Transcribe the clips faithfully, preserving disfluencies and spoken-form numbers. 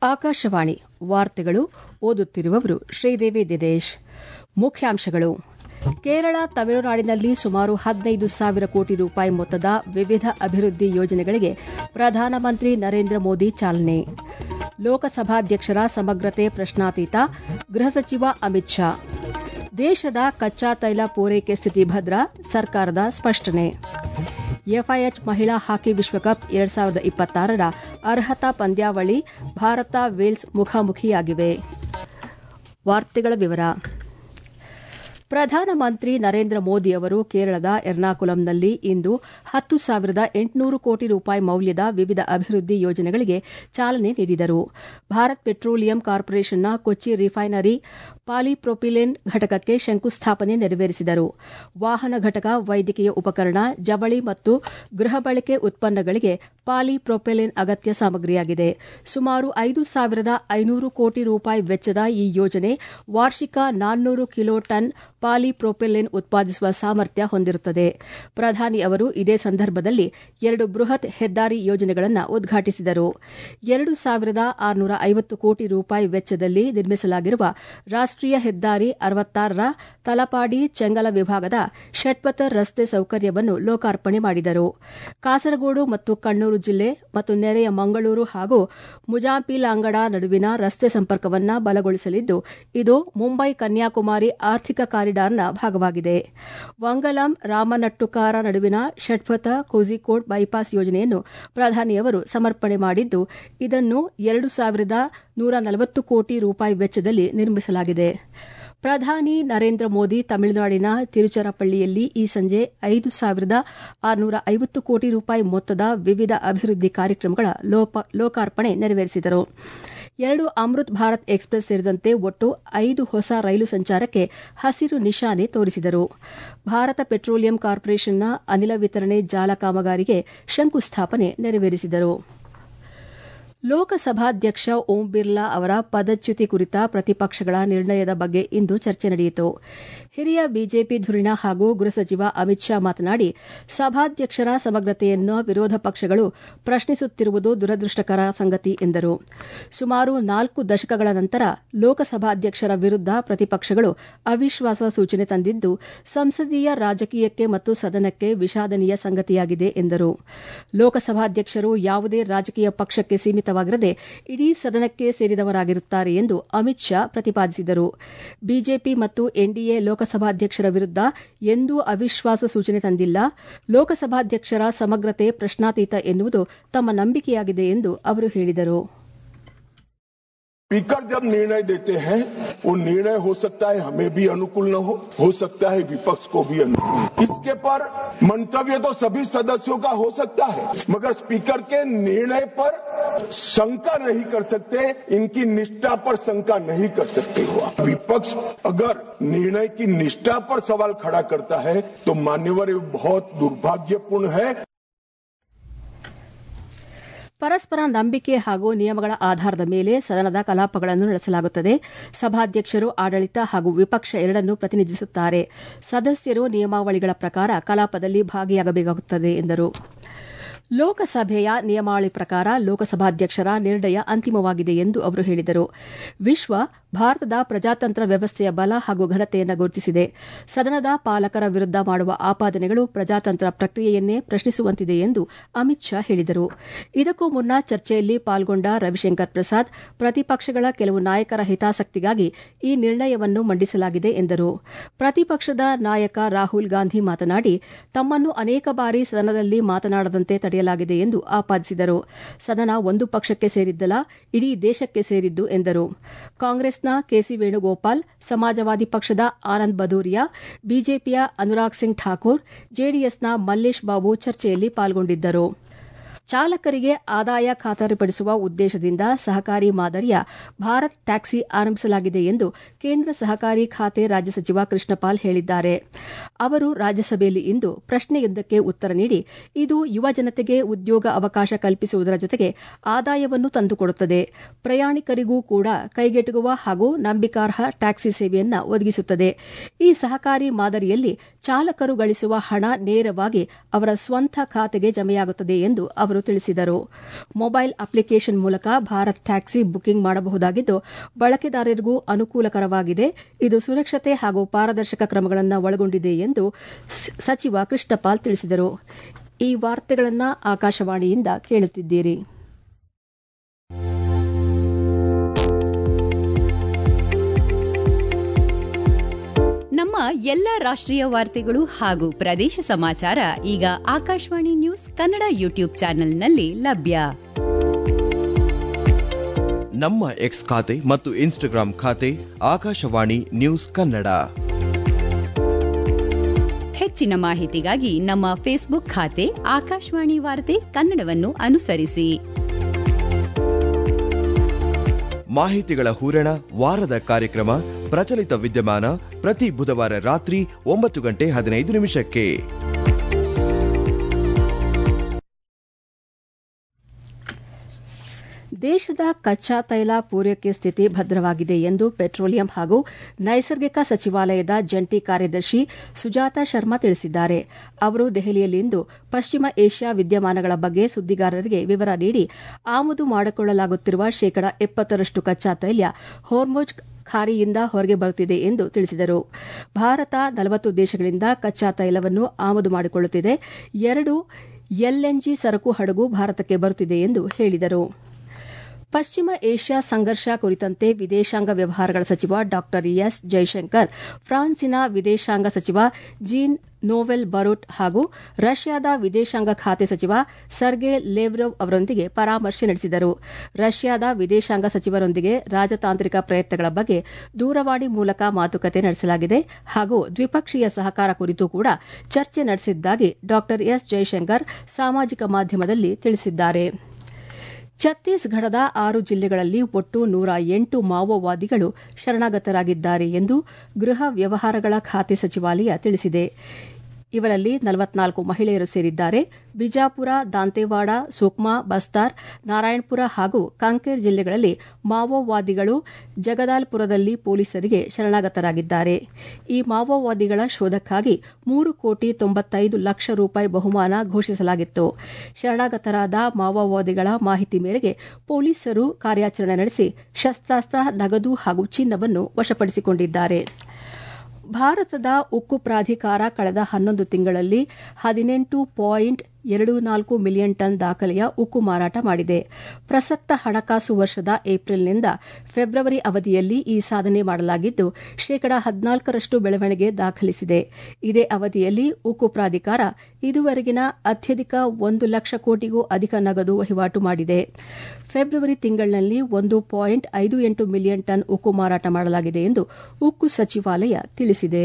ಆಕಾಶವಾಣಿ ವಾರ್ತೆಗಳು ಓದುತ್ತಿರುವವರು ಶ್ರೀದೇವಿ ದಿನೇಶ್. ಮುಖ್ಯಾಂಶಗಳು: ಕೇರಳ, ತಮಿಳುನಾಡಿನಲ್ಲಿ ಸುಮಾರು ಹದಿನೈದು ಸಾವಿರ ಕೋಟಿ ರೂಪಾಯಿ ಮೊತ್ತದ ವಿವಿಧ ಅಭಿವೃದ್ಧಿ ಯೋಜನೆಗಳಿಗೆ ಪ್ರಧಾನಮಂತ್ರಿ ನರೇಂದ್ರ ಮೋದಿ ಚಾಲನೆ. ಲೋಕಸಭಾಧ್ಯಕ್ಷರ ಸಮಗ್ರತೆ ಪ್ರಶ್ನಾತೀತ, ಗೃಹ ಸಚಿವ ಅಮಿತ್ ಶಾ. ದೇಶದ ಕಚ್ಚಾ ತೈಲ ಪೂರೈಕೆ ಸ್ಥಿತಿ ಭದ್ರ, ಸರ್ಕಾರದ ಸ್ಪಷ್ಟನೆ. ಎಫ್ಐಎಚ್ ಮಹಿಳಾ ಹಾಕಿ ವಿಶ್ವಕಪ್ ಎರಡು ಸಾವಿರದ ಇಪ್ಪತ್ತಾರರ ಅರ್ಹತಾ ಪಂದ್ಯಾವಳಿ ಭಾರತ ವೇಲ್ಸ್ ಮುಖಾಮುಖಿಯಾಗಿವೆ. ವಾರ್ತೆಗಳ ವಿವರ. ಪ್ರಧಾನಮಂತ್ರಿ ನರೇಂದ್ರ ಮೋದಿ ಅವರು ಕೇರಳದ ಎರ್ನಾಕುಲಂನಲ್ಲಿ ಇಂದು ಹತ್ತು ಸಾವಿರದ ಎಂಟುನೂರು ಕೋಟಿ ರೂಪಾಯಿ ಮೌಲ್ಯದ ವಿವಿಧ ಅಭಿವೃದ್ಧಿ ಯೋಜನೆಗಳಿಗೆ ಚಾಲನೆ ನೀಡಿದರು. ಭಾರತ್ ಪೆಟ್ರೋಲಿಯಂ ಕಾರ್ಪೊರೇಷನ್ನ ಕೊಚ್ಚಿ ರಿಫೈನರಿ ಪಾಲಿಪ್ರೊಪಿಲೇನ್ ಘಟಕಕ್ಕೆ ಶಂಕುಸ್ಥಾಪನೆ ನೆರವೇರಿಸಿದರು. ವಾಹನ ಘಟಕ, ವೈದ್ಯಕೀಯ ಉಪಕರಣ, ಜವಳಿ ಮತ್ತು ಗೃಹ ಬಳಕೆ ಉತ್ಪನ್ನಗಳಿಗೆ ಪಾಲಿಪ್ರೊಪಿಲೇನ್ ಅಗತ್ಯ ಸಾಮಗ್ರಿಯಾಗಿದೆ. ಸುಮಾರು ಐದು ಸಾವಿರದ ಐನೂರು ಕೋಟಿ ರೂಪಾಯಿ ವೆಚ್ಚದ ಈ ಯೋಜನೆ ವಾರ್ಷಿಕ ನಾನ್ನೂರು ಕಿಲೋ ಟನ್ ಪಾಲಿಪ್ರೊಪಿಲೇನ್ ಉತ್ಪಾದಿಸುವ ಸಾಮರ್ಥ್ಯ ಹೊಂದಿರುತ್ತದೆ. ಪ್ರಧಾನಿ ಅವರು ಇದೇ ಸಂದರ್ಭದಲ್ಲಿ ಎರಡು ಬೃಹತ್ ಹೆದ್ದಾರಿ ಯೋಜನೆಗಳನ್ನು ಉದ್ಘಾಟಿಸಿದರು. ಎರಡು ಸಾವಿರದ ಆರುನೂರ ಐವತ್ತು ಕೋಟಿ ರೂಪಾಯಿ ವೆಚ್ಚದಲ್ಲಿ ನಿರ್ಮಿಸಲಾಗಿರುವ ರಾಷ್ಟೀಯ ಹೆದ್ದಾರಿ ಅರವತ್ತಾರರ ತಲಪಾಡಿ ಚೆಂಗಲ ವಿಭಾಗದ ಷಟ್ಪಥ ರಸ್ತೆ ಸೌಕರ್ಯವನ್ನು ಲೋಕಾರ್ಪಣೆ ಮಾಡಿದರು. ಕಾಸರಗೋಡು ಮತ್ತು ಕಣ್ಣೂರು ಜಿಲ್ಲೆ ಮತ್ತು ನೆರೆಯ ಮಂಗಳೂರು ಹಾಗೂ ಮುಜಾಂಪಿಲಾಂಗಡ ನಡುವಿನ ರಸ್ತೆ ಸಂಪರ್ಕವನ್ನು ಬಲಗೊಳಿಸಲಿದ್ದು, ಇದು ಮುಂಬೈ ಕನ್ಯಾಕುಮಾರಿ ಆರ್ಥಿಕ ಕಾರಿಡಾರ್ನ ಭಾಗವಾಗಿದೆ. ವಂಗಲಂ ರಾಮನಟ್ಟುಕಾರ ನಡುವಿನ ಷಟ್ಪಥ ಕೋಝಿಕೋಡ್ ಬೈಪಾಸ್ ಯೋಜನೆಯನ್ನು ಪ್ರಧಾನಿಯವರು ಸಮರ್ಪಣೆ ಮಾಡಿದ್ದು, ಇದನ್ನು ಎರಡು ಸಾವಿರದ ನೂರ ನಲವತ್ತು ಕೋಟಿ ರೂಪಾಯಿ ವೆಚ್ಚದಲ್ಲಿ ನಿರ್ಮಿಸಲಾಗಿದೆ. ಪ್ರಧಾನಿ ನರೇಂದ್ರ ಮೋದಿ ತಮಿಳುನಾಡಿನ ತಿರುಚರಪಳ್ಳಿಯಲ್ಲಿ ಈ ಸಂಜೆ ಐದು ಸಾವಿರದ ಆರುನೂರ ಐವತ್ತು ಕೋಟಿ ರೂಪಾಯಿ ಮೊತ್ತದ ವಿವಿಧ ಅಭಿವೃದ್ಧಿ ಕಾರ್ಯಕ್ರಮಗಳ ಲೋಕಾರ್ಪಣೆ ನೆರವೇರಿಸಿದರು. ಎರಡು ಅಮೃತ್ ಭಾರತ್ ಎಕ್ಸ್ಪ್ರೆಸ್ ಸೇರಿದಂತೆ ಒಟ್ಟು ಐದು ಹೊಸ ರೈಲು ಸಂಚಾರಕ್ಕೆ ಹಸಿರು ನಿಶಾನೆ ತೋರಿಸಿದರು. ಭಾರತ ಪೆಟ್ರೋಲಿಯಂ ಕಾರ್ಪೊರೇಷನ್ನ ಅನಿಲ ವಿತರಣೆ ಜಾಲ ಕಾಮಗಾರಿಗೆ ಶಂಕುಸ್ಥಾಪನೆ ನೆರವೇರಿಸಿದರು. ಲೋಕಸಭಾಧ್ಯಕ್ಷ ಓಂ ಬಿರ್ಲಾ ಅವರ ಪದಚ್ಯುತಿ ಕುರಿತ ಪ್ರತಿಪಕ್ಷಗಳ ನಿರ್ಣಯದ ಬಗ್ಗೆ ಇಂದು ಚರ್ಚೆ ನಡೆಯಿತು. ಹಿರಿಯ ಬಿಜೆಪಿ ಧುರೀಣ ಹಾಗೂ ಗೃಹ ಸಚಿವ ಅಮಿತ್ ಶಾ ಮಾತನಾಡಿ, ಸಭಾಧ್ಯಕ್ಷರ ಸಮಗ್ರತೆಯನ್ನು ವಿರೋಧ ಪಕ್ಷಗಳು ಪ್ರಶ್ನಿಸುತ್ತಿರುವುದು ದುರದೃಷ್ಟಕರ ಸಂಗತಿ ಎಂದರು. ಸುಮಾರು ನಾಲ್ಕು ದಶಕಗಳ ನಂತರ ಲೋಕಸಭಾಧ್ಯಕ್ಷರ ವಿರುದ್ಧ ಪ್ರತಿಪಕ್ಷಗಳು ಅವಿಶ್ವಾಸ ಸೂಚನೆ ತಂದಿದ್ದು, ಸಂಸದೀಯ ರಾಜಕೀಯಕ್ಕೆ ಮತ್ತು ಸದನಕ್ಕೆ ವಿಷಾದನೀಯ ಸಂಗತಿಯಾಗಿದೆ ಎಂದರು. ಲೋಕಸಭಾಧ್ಯಕ್ಷರು ಯಾವುದೇ ರಾಜಕೀಯ ಪಕ್ಷಕ್ಕೆ ಸೀಮಿತ ವಾಗಿರದೆ ಇಡೀ ಸದನಕ್ಕೆ ಸೇರಿದವರಾಗಿರುತ್ತಾರೆ ಎಂದು ಅಮಿತ್ ಶಾ ಪ್ರತಿಪಾದಿಸಿದರು. ಬಿಜೆಪಿ ಮತ್ತು ಎನ್ಡಿಎ ಲೋಕಸಭಾಧ್ಯಕ್ಷರ ವಿರುದ್ಧ ಎಂದೂ ಅವಿಶ್ವಾಸ ಸೂಚನೆ ತಂದಿಲ್ಲ. ಲೋಕಸಭಾಧ್ಯಕ್ಷರ ಸಮಗ್ರತೆ ಪ್ರಶ್ನಾತೀತ ಎನ್ನುವುದು ತಮ್ಮ ನಂಬಿಕೆಯಾಗಿದೆ ಎಂದು ಅವರು ಹೇಳಿದರು. स्पीकर जब निर्णय देते हैं, वो निर्णय हो सकता है हमें भी अनुकूल न हो हो सकता है विपक्ष को भी अनुकूल. इसके पर मंतव्य तो सभी सदस्यों का हो सकता है, मगर स्पीकर के निर्णय पर शंका नहीं कर सकते, इनकी निष्ठा पर शंका नहीं कर सकते. विपक्ष अगर निर्णय की निष्ठा पर सवाल खड़ा करता है तो मान्यवर बहुत दुर्भाग्यपूर्ण है. ಪರಸ್ಪರ ನಂಬಿಕೆ ಹಾಗೂ ನಿಯಮಗಳ ಆಧಾರದ ಮೇಲೆ ಸದನದ ಕಲಾಪಗಳನ್ನು ನಡೆಸಲಾಗುತ್ತದೆ. ಸಭಾಧ್ಯಕ್ಷರು ಆಡಳಿತ ಹಾಗೂ ವಿಪಕ್ಷ ಎರಡನ್ನೂ ಪ್ರತಿನಿಧಿಸುತ್ತಾರೆ. ಸದಸ್ಯರು ನಿಯಮಾವಳಿಗಳ ಪ್ರಕಾರ ಕಲಾಪದಲ್ಲಿ ಭಾಗಿಯಾಗಬೇಕಾಗುತ್ತದೆ ಎಂದರು. ಲೋಕಸಭೆಯ ನಿಯಮಾವಳಿ ಪ್ರಕಾರ ಲೋಕಸಭಾಧ್ಯಕ್ಷರ ನಿರ್ಣಯ ಅಂತಿಮವಾಗಿದೆ ಎಂದು ಅವರು ಹೇಳಿದರು. ವಿಶ್ವ ಭಾರತದ ಪ್ರಜಾತಂತ್ರ ವ್ಯವಸ್ಥೆಯ ಬಲ ಹಾಗೂ ಘನತೆಯನ್ನು ಗುರುತಿಸಿದೆ. ಸದನದ ಪಾಲಕರ ವಿರುದ್ಧ ಮಾಡುವ ಆಪಾದನೆಗಳು ಪ್ರಜಾತಂತ್ರ ಪ್ರಕ್ರಿಯೆಯನ್ನೇ ಪ್ರಶ್ನಿಸುವಂತಿದೆ ಎಂದು ಅಮಿತ್ ಶಾ ಹೇಳಿದರು. ಇದಕ್ಕೂ ಮುನ್ನ ಚರ್ಚೆಯಲ್ಲಿ ಪಾಲ್ಗೊಂಡ ರವಿಶಂಕರ್ ಪ್ರಸಾದ್, ಪ್ರತಿಪಕ್ಷಗಳ ಕೆಲವು ನಾಯಕರ ಹಿತಾಸಕ್ತಿಗಾಗಿ ಈ ನಿರ್ಣಯವನ್ನು ಮಂಡಿಸಲಾಗಿದೆ ಎಂದರು. ಪ್ರತಿಪಕ್ಷದ ನಾಯಕ ರಾಹುಲ್ ಗಾಂಧಿ ಮಾತನಾಡಿ, ತಮ್ಮನ್ನು ಅನೇಕ ಬಾರಿ ಸದನದಲ್ಲಿ ಮಾತನಾಡದಂತೆ ತಡೆಯಲಾಗಿದೆ ಎಂದು ಆಪಾದಿಸಿದರು. ಸದನ ಒಂದು ಪಕ್ಷಕ್ಕೆ ಸೇರಿದ್ದಲ್ಲ, ಇಡೀ ದೇಶಕ್ಕೆ ಸೇರಿದ್ದು ಎಂದರು. ಕಾಂಗ್ರೆಸ್ನ ಕೆಸಿ ವೇಣುಗೋಪಾಲ್, ಸಮಾಜವಾದಿ ಪಕ್ಷದ ಆನಂದ್ ಬದೂರಿಯಾ, ಬಿಜೆಪಿಯ ಅನುರಾಗ್ ಸಿಂಗ್ ಠಾಕೂರ್, ಜೆಡಿಎಸ್ನ ಮಲ್ಲೇಶ್ ಬಾಬು ಚರ್ಚೆಯಲ್ಲಿ ಪಾಲ್ಗೊಂಡಿದ್ದರು. ಚಾಲಕರಿಗೆ ಆದಾಯ ಖಾತರಿಪಡಿಸುವ ಉದ್ದೇಶದಿಂದ ಸಹಕಾರಿ ಮಾದರಿಯ ಭಾರತ್ ಟ್ಯಾಕ್ಸಿ ಆರಂಭಿಸಲಾಗಿದೆ ಎಂದು ಕೇಂದ್ರ ಸಹಕಾರಿ ಖಾತೆ ರಾಜ್ಯ ಸಚಿವ ಕೃಷ್ಣಪಾಲ್ ಹೇಳಿದ್ದಾರೆ. ಅವರು ರಾಜ್ಯಸಭೆಯಲ್ಲಿ ಇಂದು ಪ್ರಶ್ನೆಯೊಂದಕ್ಕೆ ಉತ್ತರ ನೀಡಿ, ಇದು ಯುವ ಜನತೆಗೆ ಉದ್ಯೋಗ ಅವಕಾಶ ಕಲ್ಪಿಸುವುದರ ಜೊತೆಗೆ ಆದಾಯವನ್ನು ತಂದುಕೊಡುತ್ತದೆ, ಪ್ರಯಾಣಿಕರಿಗೂ ಕೂಡ ಕೈಗೆಟುಕುವ ಹಾಗೂ ನಂಬಿಕಾರ್ಹ ಟ್ಯಾಕ್ಸಿ ಸೇವೆಯನ್ನು ಒದಗಿಸುತ್ತದೆ. ಈ ಸಹಕಾರಿ ಮಾದರಿಯಲ್ಲಿ ಚಾಲಕರು ಗಳಿಸುವ ಹಣ ನೇರವಾಗಿ ಅವರ ಸ್ವಂತ ಖಾತೆಗೆ ಜಮೆಯಾಗುತ್ತದೆ ಎಂದು ಅವರು ಅವರು ತಿಳಿಸಿದರು. ಮೊಬೈಲ್ ಅಪ್ಲಿಕೇಶನ್ ಮೂಲಕ ಭಾರತ್ ಟ್ಯಾಕ್ಸಿ ಬುಕಿಂಗ್ ಮಾಡಬಹುದಾಗಿದ್ದು ಬಳಕೆದಾರರಿಗೂ ಅನುಕೂಲಕರವಾಗಿದೆ. ಇದು ಸುರಕ್ಷತೆ ಹಾಗೂ ಪಾರದರ್ಶಕ ಕ್ರಮಗಳನ್ನು ಒಳಗೊಂಡಿದೆ ಎಂದು ಸಚಿವ ಕೃಷ್ಣಪಾಲ್ ತಿಳಿಸಿದರು. ಈ ವಾರ್ತೆಗಳನ್ನು ಆಕಾಶವಾಣಿಯಿಂದ ಕೇಳುತ್ತಿದ್ದೀರಿ. ನಮ್ಮ ಎಲ್ಲ ರಾಷ್ಟ್ರೀಯ ವಾರ್ತೆಗಳು ಹಾಗೂ ಪ್ರದೇಶ ಸಮಾಚಾರ ಈಗ ಆಕಾಶವಾಣಿ ನ್ಯೂಸ್ ಕನ್ನಡ ಯೂಟ್ಯೂಬ್ ಚಾನೆಲ್ನಲ್ಲಿ ಲಭ್ಯ. ನಮ್ಮ ಎಕ್ಸ್ ಖಾತೆ ಮತ್ತು ಇನ್ಸ್ಟಾಗ್ರಾಂ ಖಾತೆ ಆಕಾಶವಾಣಿ ನ್ಯೂಸ್ ಕನ್ನಡ. ಹೆಚ್ಚಿನ ಮಾಹಿತಿಗಾಗಿ ನಮ್ಮ ಫೇಸ್ಬುಕ್ ಖಾತೆ ಆಕಾಶವಾಣಿ ವಾರ್ತೆ ಕನ್ನಡವನ್ನು ಅನುಸರಿಸಿ. ಮಾಹಿತಿಗಳ ಹೂರಣ, ವಾರದ ಕಾರ್ಯಕ್ರಮ, ಪ್ರಚಲಿತ ವಿದ್ಯಮಾನ ಪ್ರತಿ ಬುಧವಾರ ರಾತ್ರಿ ಒಂಬತ್ತು ಗಂಟೆ ಹದಿನೈದು ನಿಮಿಷಕ್ಕೆ. ದೇಶದ ಕಚ್ಚಾ ತೈಲ ಪೂರೈಕೆ ಸ್ಥಿತಿ ಭದ್ರವಾಗಿದೆ ಎಂದು ಪೆಟ್ರೋಲಿಯಂ ಹಾಗೂ ನೈಸರ್ಗಿಕ ಸಚಿವಾಲಯದ ಜಂಟಿ ಕಾರ್ಯದರ್ಶಿ ಸುಜಾತಾ ಶರ್ಮಾ ತಿಳಿಸಿದ್ದಾರೆ. ಅವರು ದೆಹಲಿಯಲ್ಲಿಂದು ಪಶ್ಚಿಮ ಏಷ್ಯಾ ವಿದ್ಯಮಾನಗಳ ಬಗ್ಗೆ ಸುದ್ದಿಗಾರರಿಗೆ ವಿವರ ನೀಡಿ ಆಮದು ಮಾಡಿಕೊಳ್ಳಲಾಗುತ್ತಿರುವ ಶೇಕಡಾ ಎಪ್ಪತ್ತರಷ್ಟು ಕಚ್ಚಾ ತೈಲ ಹೋರ್ಮುಜ್ ಖಾರಿಯಿಂದ ಹೊರಗೆ ಬರುತ್ತಿದೆ ಎಂದು ತಿಳಿಸಿದರು. ಭಾರತ ನಲವತ್ತು ದೇಶಗಳಿಂದ ಕಚ್ಚಾ ತೈಲವನ್ನು ಆಮದು ಮಾಡಿಕೊಳ್ಳುತ್ತಿದೆ. ಎರಡು ಎಲ್ಎನ್ಜಿ ಸರಕು ಹಡಗು ಭಾರತಕ್ಕೆ ಬರುತ್ತಿದೆ ಎಂದು ಹೇಳಿದರು. ಪಶ್ಚಿಮ ಏಷ್ಯಾ ಸಂಘರ್ಷ ಕುರಿತಂತೆ ವಿದೇಶಾಂಗ ವ್ಯವಹಾರಗಳ ಸಚಿವ ಡಾ ಎಸ್ ಜೈಶಂಕರ್ ಫ್ರಾನ್ಸಿನ ವಿದೇಶಾಂಗ ಸಚಿವ ಜೀನ್ ನೋವೆಲ್ ಬರೂಟ್ ಹಾಗೂ ರಷ್ಯಾದ ವಿದೇಶಾಂಗ ಖಾತೆ ಸಚಿವ ಸರ್ಗೆ ಲೇವ್ರವ್ ಅವರೊಂದಿಗೆ ಪರಾಮರ್ಶೆ ನಡೆಸಿದರು. ರಷ್ಯಾದ ವಿದೇಶಾಂಗ ಸಚಿವರೊಂದಿಗೆ ರಾಜತಾಂತ್ರಿಕ ಪ್ರಯತ್ನಗಳ ಬಗ್ಗೆ ದೂರವಾಣಿ ಮೂಲಕ ಮಾತುಕತೆ ನಡೆಸಲಾಗಿದೆ ಹಾಗೂ ದ್ವಿಪಕ್ಷೀಯ ಸಹಕಾರ ಕುರಿತು ಕೂಡ ಚರ್ಚೆ ನಡೆಸಿದ್ದಾಗಿ ಡಾ ಎಸ್ ಜೈಶಂಕರ್ ಸಾಮಾಜಿಕ ಮಾಧ್ಯಮದಲ್ಲಿ ತಿಳಿಸಿದ್ದಾರೆ. ಛತ್ತೀಸ್ಗಢದ ಆರು ಜಿಲ್ಲೆಗಳಲ್ಲಿ ಒಟ್ಟು ನೂರ ಎಂಟು ಮಾವೋವಾದಿಗಳು ಶರಣಾಗತರಾಗಿದ್ದಾರೆ ಎಂದು ಗೃಹ ವ್ಯವಹಾರಗಳ ಖಾತೆ ಸಚಿವಾಲಯ ತಿಳಿಸಿದೆ. ಇವರಲ್ಲಿ ನಲವತ್ನಾಲ್ಕು ಮಹಿಳೆಯರು ಸೇರಿದ್ದಾರೆ. ಬಿಜಾಪುರ, ದಾಂತೆವಾಡ, ಸುಕ್ಮಾ, ಬಸ್ತಾರ್, ನಾರಾಯಣಪುರ ಹಾಗೂ ಕಾಂಕೇರ್ ಜಿಲ್ಲೆಗಳಲ್ಲಿ ಮಾವೋವಾದಿಗಳು ಜಗದಾಲ್ಪುರದಲ್ಲಿ ಪೊಲೀಸರಿಗೆ ಶರಣಾಗತರಾಗಿದ್ದಾರೆ. ಈ ಮಾವೋವಾದಿಗಳ ಶೋಧಕ್ಕಾಗಿ ಮೂರು ಕೋಟಿ ತೊಂಬತ್ತೈದು ಲಕ್ಷ ರೂಪಾಯಿ ಬಹುಮಾನ ಘೋಷಿಸಲಾಗಿತ್ತು. ಶರಣಾಗತರಾದ ಮಾವೋವಾದಿಗಳ ಮಾಹಿತಿ ಮೇರೆಗೆ ಪೊಲೀಸರು ಕಾರ್ಯಾಚರಣೆ ನಡೆಸಿ ಶಸ್ತ್ರಾಸ್ತ್ರ, ನಗದು ಹಾಗೂ ಚಿನ್ನವನ್ನು ವಶಪಡಿಸಿಕೊಂಡಿದ್ದಾರೆ. ಭಾರತದ ಉಕ್ಕು ಪ್ರಾಧಿಕಾರ ಕಳೆದ ಹನ್ನೊಂದು ತಿಂಗಳಲ್ಲಿ ಹದಿನೆಂಟು ಪಾಯಿಂಟ್ ಎರಡು ನಾಲ್ಕು ಮಿಲಿಯನ್ ಟನ್ ದಾಖಲೆಯ ಉಕ್ಕು ಮಾರಾಟ ಮಾಡಿದೆ. ಪ್ರಸಕ್ತ ಹಣಕಾಸು ವರ್ಷದ ಏಪ್ರಿಲ್ನಿಂದ ಫೆಬ್ರವರಿ ಅವಧಿಯಲ್ಲಿ ಈ ಸಾಧನೆ ಮಾಡಲಾಗಿದ್ದು ಶೇಕಡಾ ಹದಿನಾಲ್ಕರಷ್ಟು ಬೆಳವಣಿಗೆ ದಾಖಲಿಸಿದೆ. ಇದೇ ಅವಧಿಯಲ್ಲಿ ಉಕ್ಕು ಪ್ರಾಧಿಕಾರ ಇದುವರೆಗಿನ ಅತ್ಯಧಿಕ ಒಂದು ಲಕ್ಷ ಕೋಟಿಗೂ ಅಧಿಕ ನಗದು ವಹಿವಾಟು ಮಾಡಿದೆ. ಫೆಬ್ರವರಿ ತಿಂಗಳಿನಲ್ಲಿ ಒಂದು ಪಾಯಿಂಟ್ ಐದು ಎಂಟು ಮಿಲಿಯನ್ ಟನ್ ಉಕ್ಕು ಮಾರಾಟ ಮಾಡಲಾಗಿದೆ ಎಂದು ಉಕ್ಕು ಸಚಿವಾಲಯ ತಿಳಿಸಿದೆ.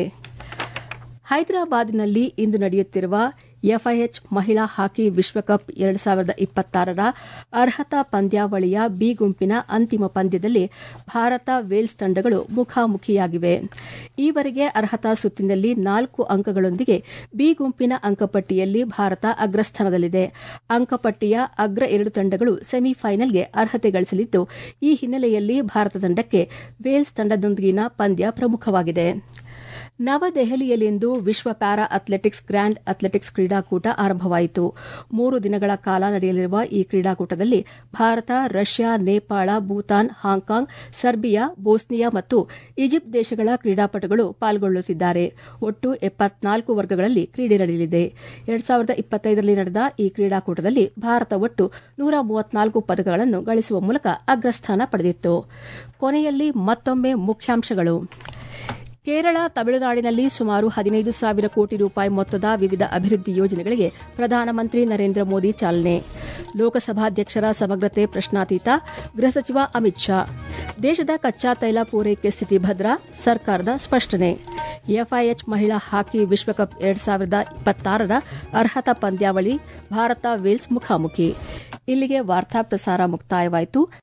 ಹೈದರಾಬಾದ್ನಲ್ಲಿ ಇಂದು ನಡೆಯುತ್ತಿರುವ ಎಫ್ಐಎಚ್ ಮಹಿಳಾ ಹಾಕಿ ವಿಶ್ವಕಪ್ ಎರಡು ಸಾವಿರದ ಇಪ್ಪತ್ತಾರರ ಅರ್ಹತಾ ಪಂದ್ಯಾವಳಿಯ ಬಿ ಗುಂಪಿನ ಅಂತಿಮ ಪಂದ್ಯದಲ್ಲಿ ಭಾರತ ವೇಲ್ಸ್ ತಂಡಗಳು ಮುಖಾಮುಖಿಯಾಗಿವೆ. ಈವರೆಗೆ ಅರ್ಹತಾ ಸುತ್ತಿನಲ್ಲಿ ನಾಲ್ಕು ಅಂಕಗಳೊಂದಿಗೆ ಬಿ ಗುಂಪಿನ ಅಂಕಪಟ್ಟಿಯಲ್ಲಿ ಭಾರತ ಅಗ್ರಸ್ಥಾನದಲ್ಲಿದೆ. ಅಂಕಪಟ್ಟಿಯ ಅಗ್ರ ಎರಡು ತಂಡಗಳು ಸೆಮಿಫೈನಲ್ಗೆ ಅರ್ಹತೆ ಗಳಿಸಲಿದ್ದು ಈ ಹಿನ್ನೆಲೆಯಲ್ಲಿ ಭಾರತ ತಂಡಕ್ಕೆ ವೇಲ್ಸ್ ತಂಡದೊಂದಿಗಿನ ಪಂದ್ಯ ಪ್ರಮುಖವಾಗಿದೆ. ನವದೆಹಲಿಯಲ್ಲಿಂದು ವಿಶ್ವ ಪ್ಯಾರಾ ಅಥ್ಲೆಟಿಕ್ಸ್ ಗ್ರ್ಯಾಂಡ್ ಅಥ್ಲೆಟಿಕ್ಸ್ ಕ್ರೀಡಾಕೂಟ ಆರಂಭವಾಯಿತು. ಮೂರು ದಿನಗಳ ಕಾಲ ನಡೆಯಲಿರುವ ಈ ಕ್ರೀಡಾಕೂಟದಲ್ಲಿ Bharat, Russia, Nepal, Bhutan, Hong Kong, Serbia, Bosnia ಮತ್ತು ಈಜಿಪ್ಟ್ ದೇಶಗಳ ಕ್ರೀಡಾಪಟುಗಳು ಪಾಲ್ಗೊಳ್ಳುತ್ತಿದ್ದಾರೆ. ಒಟ್ಟು ಎಪ್ಪತ್ನಾಲ್ಕು ವರ್ಗಗಳಲ್ಲಿ ಕ್ರೀಡೆ ನಡೆಯಲಿದೆ. ಎರಡು ಸಾವಿರದ ಇಪ್ಪತ್ತೈದರಲ್ಲಿ ನಡೆದ ಈ ಕ್ರೀಡಾಕೂಟದಲ್ಲಿ ಭಾರತ ಒಟ್ಟು ನೂರ ಮೂವತ್ನಾಲ್ಕು ಪದಕಗಳನ್ನು ಗಳಿಸುವ ಮೂಲಕ ಅಗ್ರಸ್ಥಾನ ಪಡೆದಿತ್ತು. ಕೊನೆಯಲ್ಲಿ ಮತ್ತೊಮ್ಮೆ ಮುಖ್ಯಾಂಶಗಳು. ಕೇರಳ, ತಮಿಳುನಾಡಿನಲ್ಲಿ ಸುಮಾರು ಹದಿನೈದು ಸಾವಿರ ಕೋಟಿ ರೂಪಾಯಿ ಮೊತ್ತದ ವಿವಿಧ ಅಭಿವೃದ್ಧಿ ಯೋಜನೆಗಳಿಗೆ ಪ್ರಧಾನಮಂತ್ರಿ ನರೇಂದ್ರ ಮೋದಿ ಚಾಲನೆ. ಲೋಕಸಭಾಧ್ಯಕ್ಷರ ಸಮಗ್ರತೆ ಪ್ರಶ್ನಾತೀತ, ಗೃಹ ಸಚಿವ ಅಮಿತ್ ಶಾ. ದೇಶದ ಕಚ್ಚಾ ತೈಲ ಪೂರೈಕೆ ಸ್ಥಿತಿ ಭದ್ರ, ಸರ್ಕಾರದ ಸ್ಪಷ್ಟನೆ. ಎಫ್ಐಎಚ್ ಮಹಿಳಾ ಹಾಕಿ ವಿಶ್ವಕಪ್ ಎರಡು ಸಾವಿರದ ಇಪ್ಪತ್ತಾರರ ಅರ್ಹತಾ ಪಂದ್ಯಾವಳಿ ಭಾರತ ವೇಲ್ಸ್ ಮುಖಾಮುಖಿ. ಇಲ್ಲಿಗೆ ವಾರ್ತಾ ಪ್ರಸಾರ ಮುಕ್ತಾಯವಾಯಿತು.